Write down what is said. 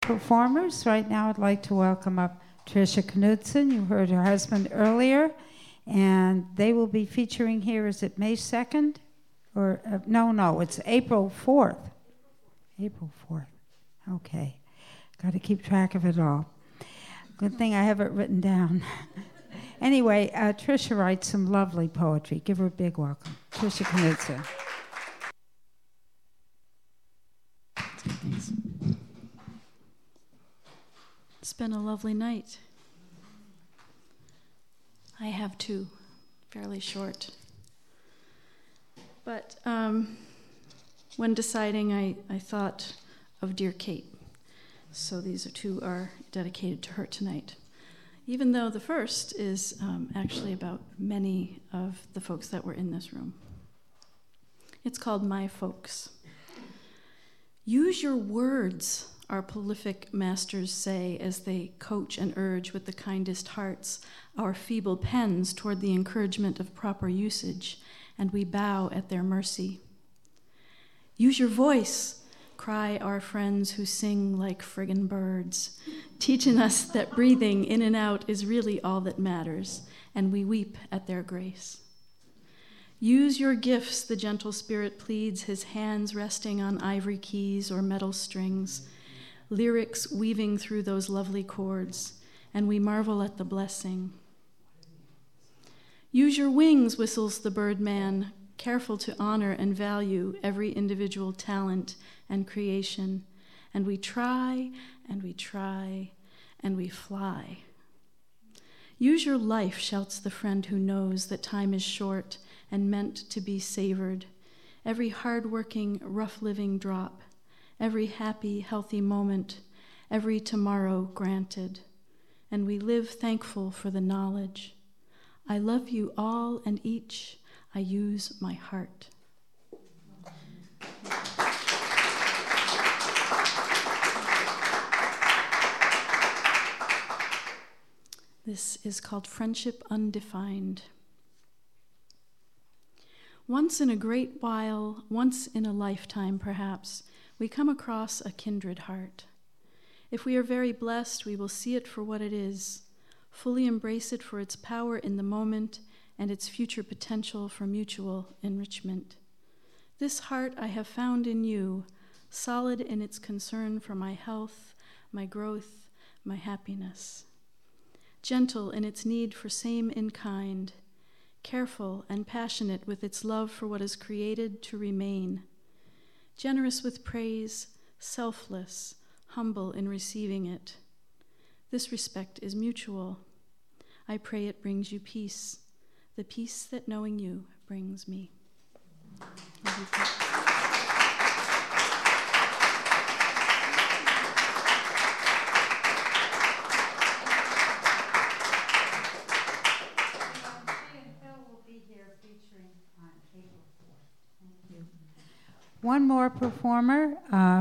Performers. Right now, I'd like to welcome up Tricia Knudsen. You heard her husband earlier, and they will be featuring here. Is it May 2nd? Or no, it's April 4th. April 4th. Okay. Got to keep track of it all. Good thing I have it written down. Anyway, Tricia writes some lovely poetry. Give her a big welcome. Tricia Knudsen. Thanks. It's been a lovely night. I have two, fairly short. But when deciding, I thought of dear Kate. So these two are dedicated to her tonight. Even though the first is actually about many of the folks that were in this room. It's called My Folks. Use your words, our prolific masters say as they coach and urge with the kindest hearts our feeble pens toward the encouragement of proper usage, and we bow at their mercy. Use your voice, cry our friends who sing like friggin' birds, teaching us that breathing in and out is really all that matters, and we weep at their grace. Use your gifts, the gentle spirit pleads, his hands resting on ivory keys or metal strings, lyrics weaving through those lovely chords, and we marvel at the blessing. Use your wings, whistles the birdman, careful to honor and value every individual talent and creation, and we try, and we try, and we fly. Use your life, shouts the friend who knows that time is short and meant to be savored, every hard-working, rough-living drop, every happy, healthy moment, every tomorrow granted, and we live thankful for the knowledge. I love you all and each, I use my heart. This is called Friendship Undefined. Once in a great while, once in a lifetime perhaps, we come across a kindred heart. If we are very blessed, we will see it for what it is, fully embrace it for its power in the moment and its future potential for mutual enrichment. This heart I have found in you, solid in its concern for my health, my growth, my happiness. Gentle in its need for same in kind, careful and passionate with its love for what is created to remain, generous with praise, selfless, humble in receiving it. This respect is mutual. I pray it brings you peace, the peace that knowing you brings me. One more performer.